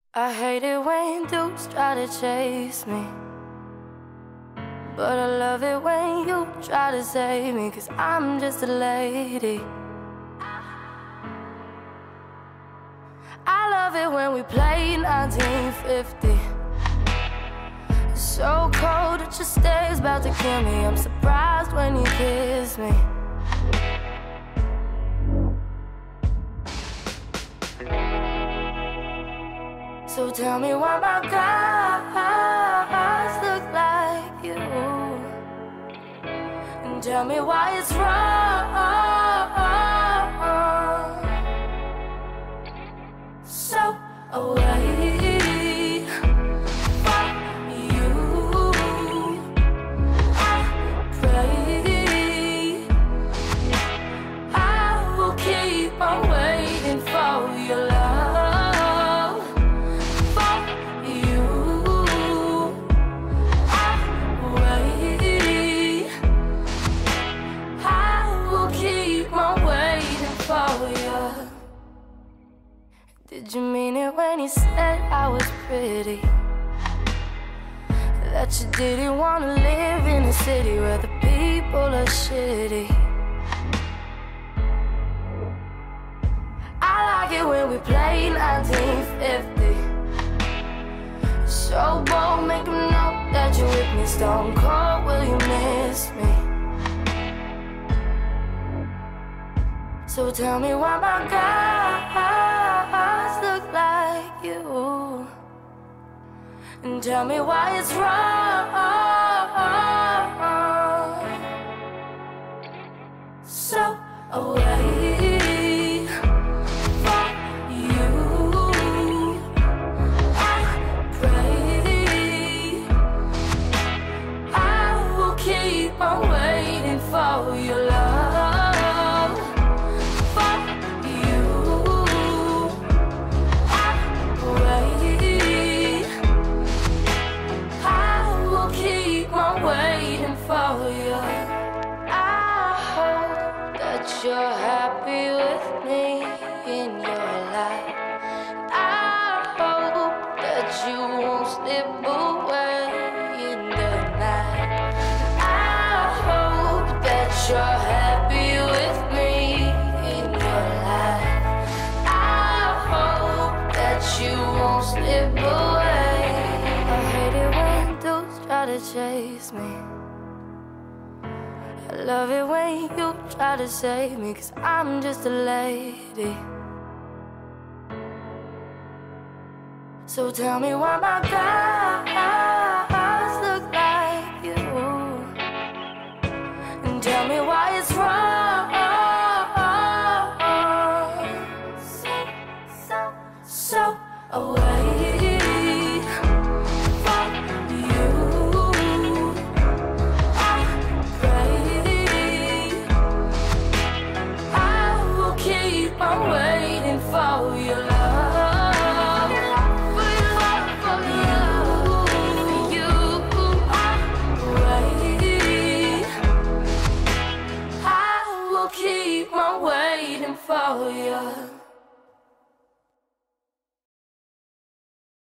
I hate it when dudes try to chase me, but I love it when you try to save me, 'cause I'm just a lady. I love it when we play 1950. It's so cold that your stare's about to kill me. I'm surprised when you kiss me. So tell me why my guys look like you, and tell me why it's wrong. So away from you, I pray I will keep on waiting for your love. For you, I wait. I will keep on waiting for you. Did you mean it when you said I was pretty? That you didn't want to live in a city where the people are shitty? I like it when we play 1950. So bold, make them know that you're with me. Stone cold, will you miss me? So tell me why my guys look like you, and tell me why it's wrong. So away from you, I pray I will keep on waiting for your love. For you, I wait. I will keep on waiting for you. I hope that you're happy with me in your life. I hope that you won't slip away in the night. I hope that you're happy with me in your life. I hope that you won't slip away. I hate it when dudes try to chase me. I love it when you try to save me, 'cause I'm just a lady. So tell me why my guy